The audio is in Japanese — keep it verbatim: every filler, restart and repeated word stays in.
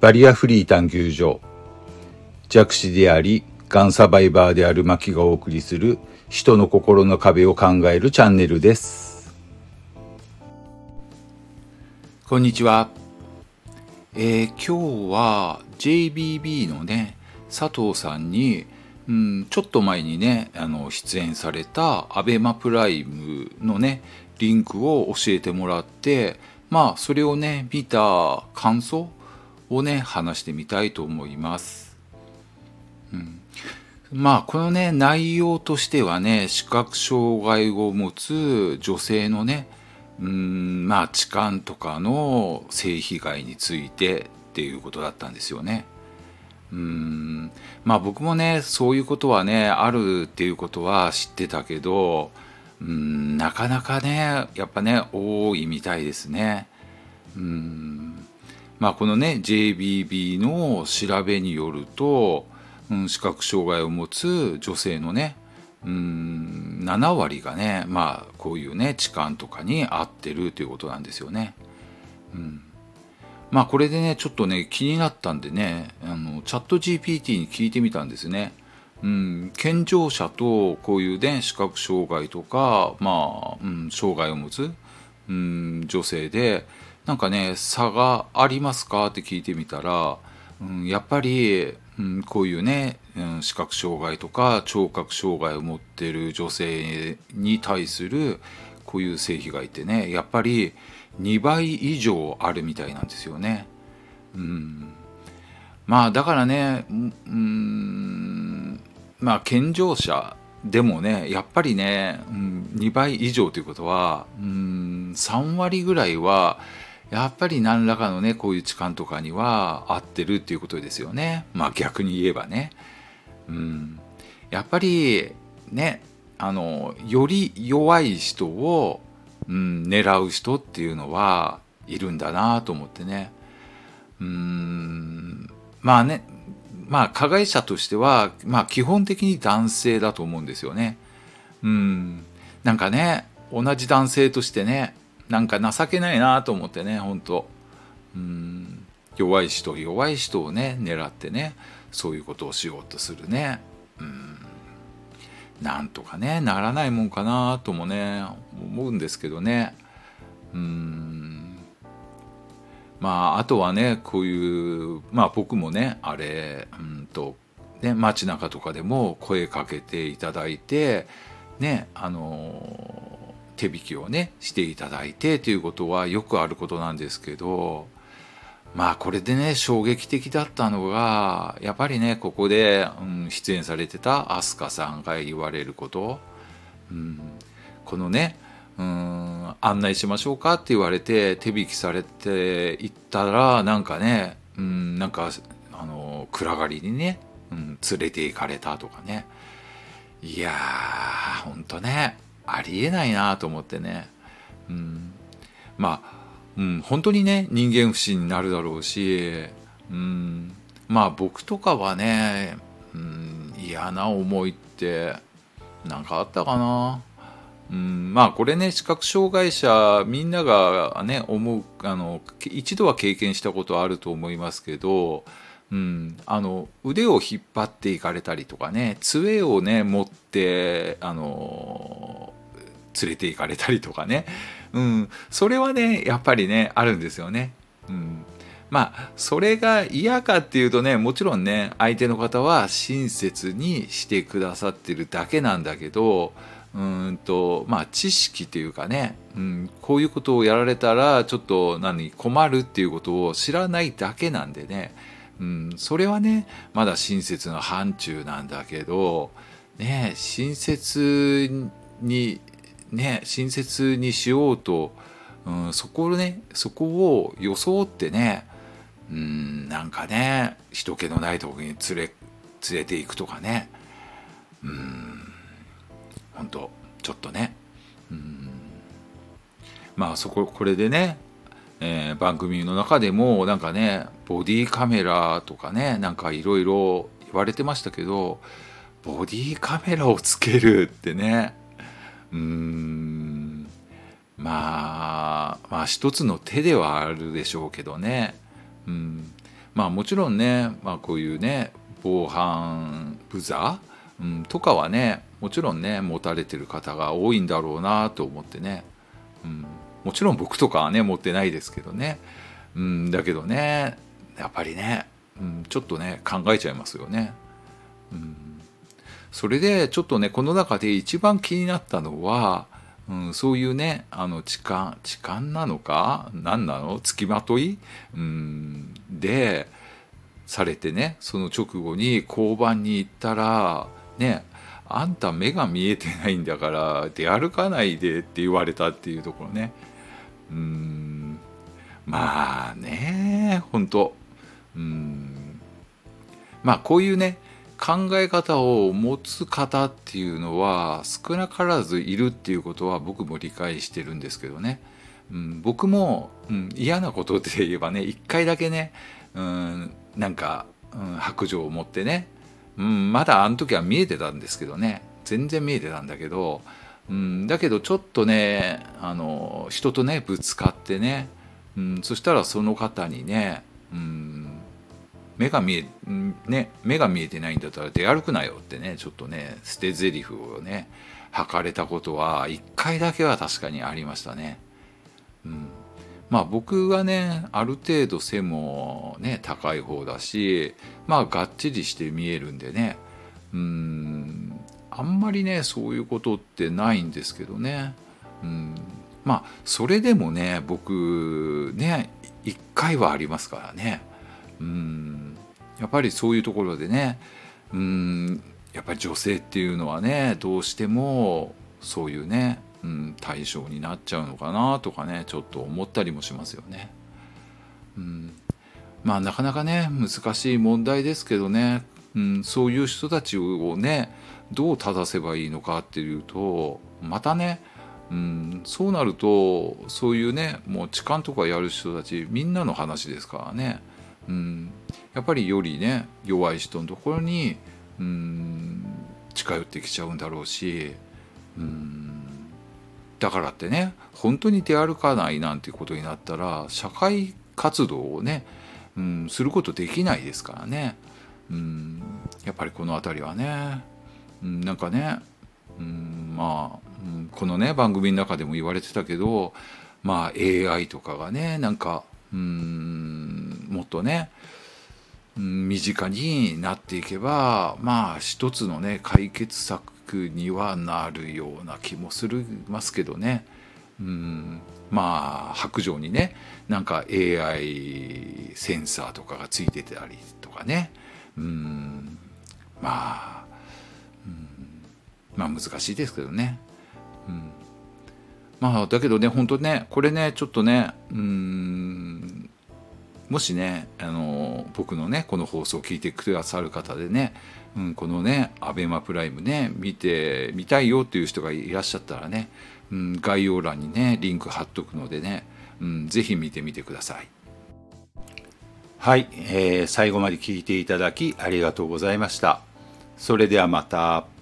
バリアフリー探求所、弱視でありがんサバイバーであるマキがお送りする人の心の壁を考えるチャンネルです。こんにちは。えー、今日は ジェイビービー のね佐藤さんに、うん、ちょっと前にねあの出演されたアベマプライムのねリンクを教えてもらって、まあそれをね見た感想をね話してみたいと思います。うん、まあこのね内容としてはね、視覚障害を持つ女性のねうーんまあ痴漢とかの性被害についてっていうことだったんですよね。うーんまあ僕もねそういうことはねあるっていうことは知ってたけど、うーんなかなかねやっぱね多いみたいですね。うーんまあこのね ジェイビービー の調べによると、うん、視覚障害を持つ女性のねうーんなな割がねまあこういうね痴漢とかに遭ってるということなんですよね。うん、まあこれでねちょっとね気になったんでねあのチャット ジーピーティー に聞いてみたんですね。うん、健常者とこういうね視覚障害とかまあ、うん、障害を持つ、うん、女性でなんかね差がありますかって聞いてみたら、うん、やっぱり、うん、こういうね、うん、視覚障害とか聴覚障害を持っている女性に対するこういう性被害ってねやっぱりにばい以上あるみたいなんですよね。うん、まあだからね、うん、まあ健常者でもねやっぱりね、うん、にばい以上ということは、うん、さん割ぐらいはやっぱり何らかのねこういう痴漢とかには合ってるっていうことですよね。まあ逆に言えばね、うん、やっぱりねあのより弱い人を、うん、狙う人っていうのはいるんだなと思ってね。うーんまあねまあ加害者としては、まあ、基本的に男性だと思うんですよね。うんなんかね同じ男性としてねなんか情けないなと思ってね本当うん弱い人弱い人をね狙ってねそういうことをしようとするね。うんなんとかねならないもんかなともね思うんですけどね。うんまああとはねこういうまあ僕もねあれうんとね街中とかでも声かけていただいてねあの手引きをねしていただいてということはよくあることなんですけど、まあこれでね衝撃的だったのがやっぱりねここで、うん、出演されてた飛鳥さんが言われること、うん、このねうん案内しましょうかって言われて手引きされていったらなんかねうんなんかあの暗がりにね、うん、連れて行かれたとかね。いやーほんとねありえないなと思ってね。うんまあ、うん、本当にね人間不信になるだろうし、うん、まあ僕とかはね、うん、嫌な思いって何かあったかな。うん、まあこれね視覚障害者みんながね思うあの一度は経験したことあると思いますけど、うん、あの腕を引っ張っていかれたりとかね杖をね持ってあの連れて行かれたりとかね、うん、それはねやっぱりねあるんですよね。うんまあそれが嫌かっていうとねもちろんね相手の方は親切にしてくださってるだけなんだけどうーんとまあ知識というかね、うん、こういうことをやられたらちょっと何困るっていうことを知らないだけなんでね、うん、それはねまだ親切の範疇なんだけどね親切にね親切にしようと、うん、そこをねそこを装ってねうんなんかね人気のないところに連れ連れていくとかねうん本当ちょっとねうんまあそここれでね、えー番組の中でもなんかねボディカメラとかねなんかいろいろ言われてましたけどボディカメラをつけるってねうーんまあまあ一つの手ではあるでしょうけどね、うん、 まあもちろんね、まあ、こういうね防犯ブザー、うん、とかはねもちろんね持たれてる方が多いんだろうなと思ってね、うん、もちろん僕とかはね持ってないですけどね、うん、だけどねやっぱりね、うん、ちょっとね考えちゃいますよね。うん、それでちょっとねこの中で一番気になったのは、うん、そういうねあの痴漢痴漢なのか何なの付きまとい、うん、でされてねその直後に交番に行ったらねあんた目が見えてないんだから出歩かないでって言われたっていうところね。うーんまあね本当うーんまあこういうね考え方を持つ方っていうのは少なからずいるっていうことは僕も理解してるんですけどね、うん、僕も、うん、嫌なことで言えばね一回だけね、うん、なんか、うん、白状を持ってね、うん、まだあの時は見えてたんですけどね全然見えてたんだけど、うん、だけどちょっとねあの人とねぶつかってね、うん、そしたらその方にね、うん目が見え、ね、目が見えてないんだったら出歩くなよってねちょっとね捨て台詞をね吐かれたことは一回だけは確かにありましたね。うん、まあ僕はねある程度背もね高い方だしまあがっちりして見えるんでねうんあんまりねそういうことってないんですけどね。うんまあそれでもね僕ね一回はありますからね。うんやっぱりそういうところでねうんやっぱり女性っていうのはねどうしてもそういうね、うん、対象になっちゃうのかなとかねちょっと思ったりもしますよね。うん、まあなかなかね難しい問題ですけどね、うん、そういう人たちをねどう正せばいいのかっていうとまたね、うん、そうなるとそういうねもう痴漢とかやる人たちみんなの話ですからね。うん、やっぱりよりね弱い人のところにうん近寄ってきちゃうんだろうし、うんだからってね本当に出歩かないなんていうことになったら社会活動をね、うん、することできないですからね、うん、やっぱりこの辺りはね、うん、なんかね、うん、まあ、うん、このね番組の中でも言われてたけどまあ エーアイ とかがねなんかうんもっとね身近になっていけばまあ一つのね解決策にはなるような気もするますけどね。うんまあ白状にねなんか エーアイ センサーとかがついてたりとかねうんまあ、うん、まあ難しいですけどね。うんまあだけどね本当ねこれねちょっとねうんもしねあの僕のねこの放送を聞いてくださる方でね、うん、このねアベマプライムね見てみたいよっていう人がいらっしゃったらね、うん、概要欄にねリンク貼っとくのでね、うん、ぜひ見てみてください。はい、えー最後まで聞いていただきありがとうございました。それではまた。